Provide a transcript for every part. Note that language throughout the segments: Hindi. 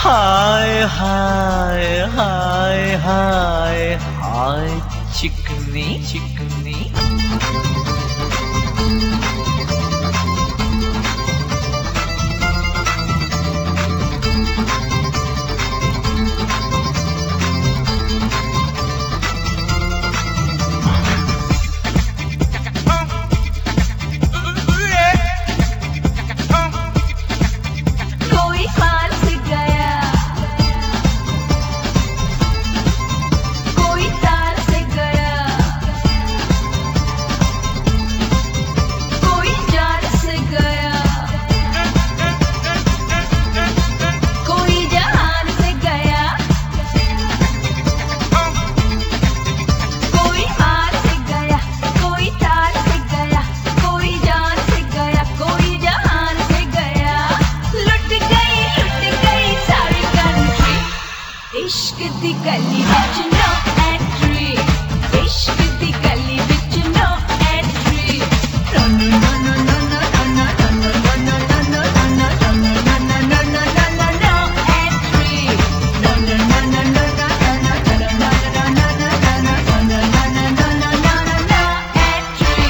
हाय हाय हाय हाय हाय चिकनी चिकनी। इश्क दी गली विच नो एंट्री, इश्क दी गली विच no entry. No no no no no no no no no no no no no no no entry. No no no no no no no no no entry.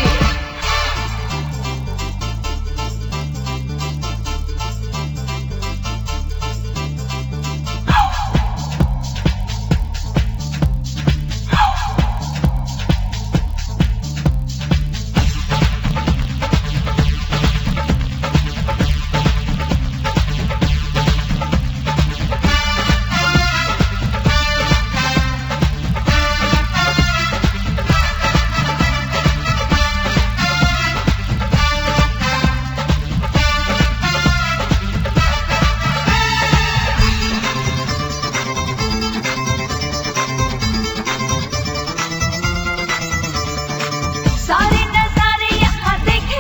सारे नजारे यहाँ देखे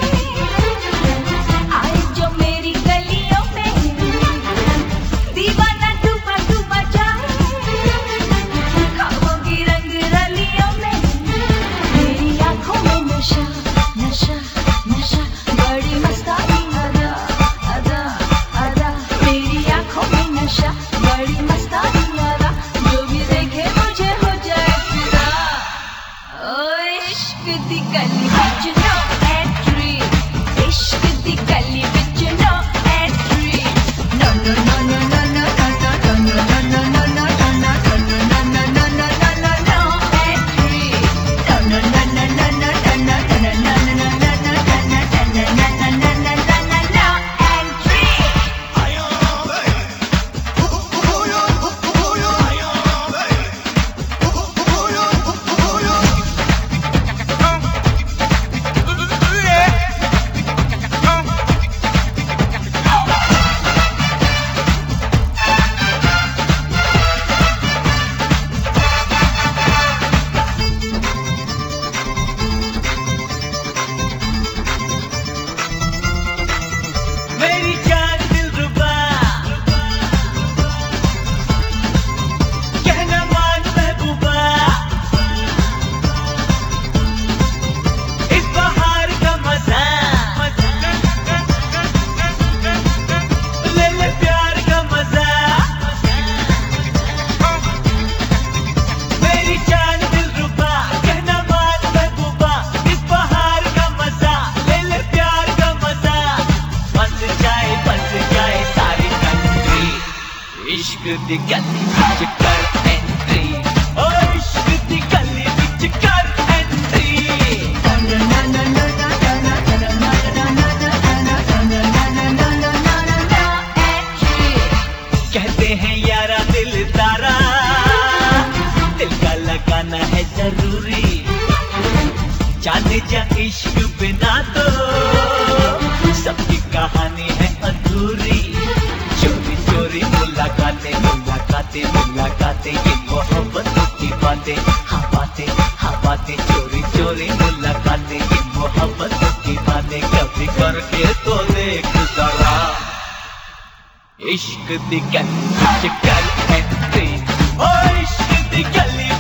आए जो मेरी गलियों में, दीवाना डूबा डूबा जाए ख्वाबों की रंग रलियों में। मेरी आंखों में नशा नशा नशा, बड़ी मस्तानी अदा अदा अदा। मेरी आंखों में नशा बड़ी मस्तानी अदा, जो भी देखे मुझे हो जाए फिदा। ओ इश्क दी गली विच नो एंट्री, इश्क दी गली विच no entry. No no no no no no no no no no no entry. No no no no no no मेरी जान दिलरुबा कहना मान महबूबा, इस बहार का मजा ले ले प्यार का मजा। मेरी जान दिलरुबा कहना मान महबूबा, इस बहार का मजा ले ले प्यार का मजा। बस जाए सारी कंट्री, इश्क दी गली विच कर एंट्री। ओ इश्क दी गली विच कर एंट्री। कहते हैं यारा दिल तारा, दिल का लगाना है जरूरी। चांद जा इश्क बिना तो सबकी कहानी है अधूरी। चोरी चोरी मुलाकातें मुलाकातें मुलाकातें, ये मोहब्बत की बातें, हाँ बातें चोरी चोरी मुलाकातें, ये मोहब्बत की बातें। कभी करके तो देख जरा, इश्क दी गली विच कर एंट्री। ओ इश्क दी गली